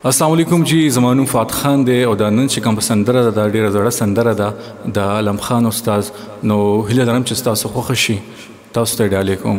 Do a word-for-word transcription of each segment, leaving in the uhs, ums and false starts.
السلام علیکم جی زمانو فات خان دی او دا نن چې کوم سندره ده ډیره زړه سندره ده د علم خان استاد نو هیله لرم چې تاسو خوښ شي تاسو ته ډالې کوم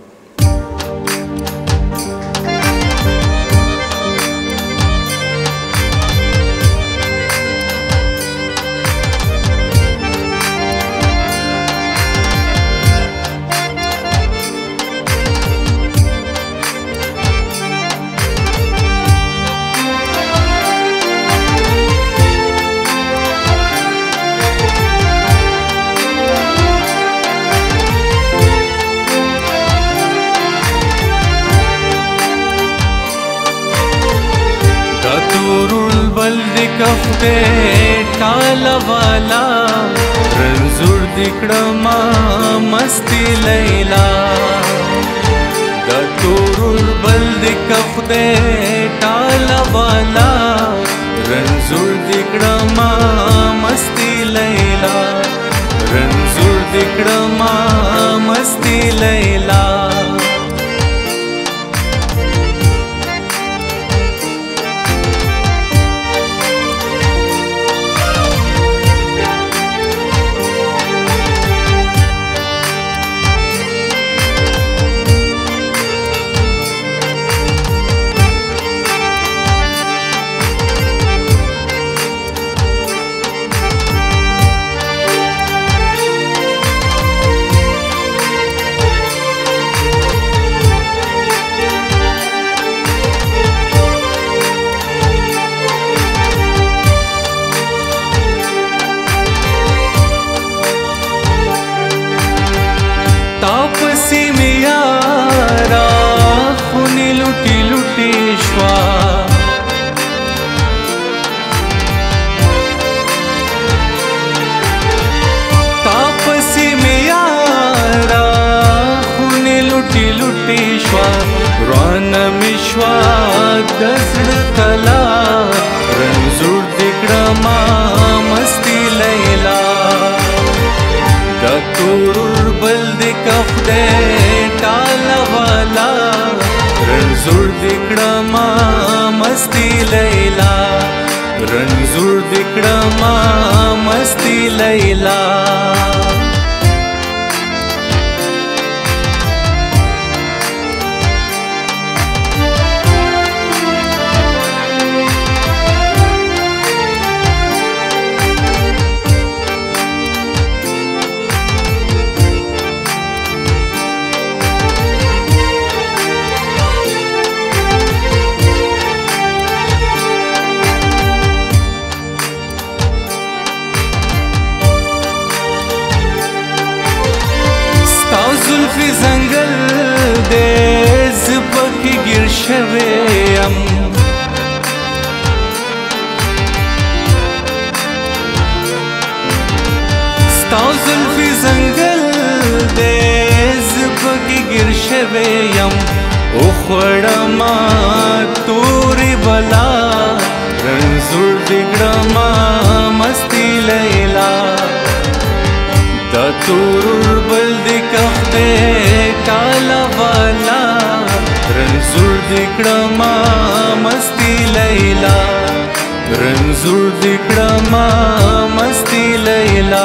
کفتے ٹالا والا رنزور دکڑما مستی لیلا دا تورل بلد کفتے ٹالا والا رنزور دکڑما مستی لیلا رنزور دکڑما مستی لیلا तापसी में यारा खूनी लुटी लुटी श्वा तापसी में यारा खूनी लुटी लुटी श्वा रान मिश्वा दसड़ तला रंजूर दिकड़मा मस्ती लैला दतूरुर बल्द कफदे टाला वाला रंजूर दिकड़मा मस्ती लैला रंजूर दिकड़मा मस्ती लैला जुल्फी जंगल दे ज़बकी गिर शवेम स्ताव जुल्फी जंगल दे ज़बकी गिर शवेम उखड़मा तोरी बला रंजूर दिकड़मा मस्ती लैला दतूरुर बल्द कफते टाला वाला रंजूर दिकड़मा मस्ती लैला रंजूर दिकड़मा मस्ती लैला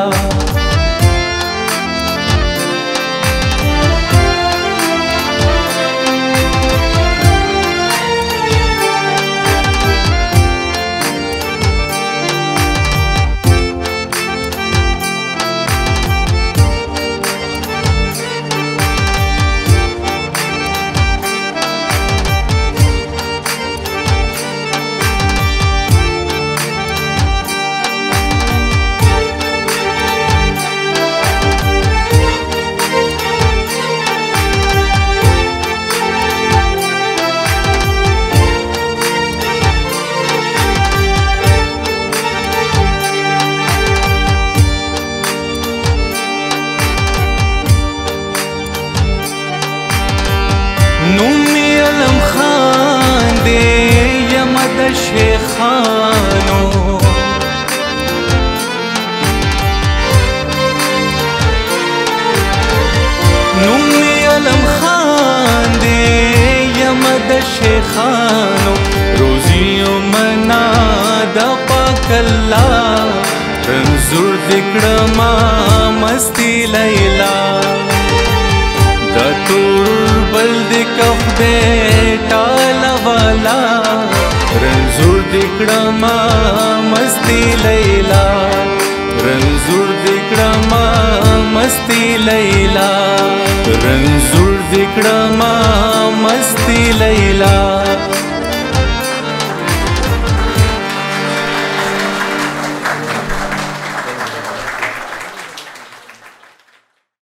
नूमी अलम खान दे यमद शेखानो नूमी अलम खान दे यमद शेखानो रोजी الله رنزور دکړما مستی لیلا دا تور بل دکخ دے ټاله والا رنزور دکړما مستی لیلا رنزور دکړما مستی لیلا رنزور دکړما مستی لیلا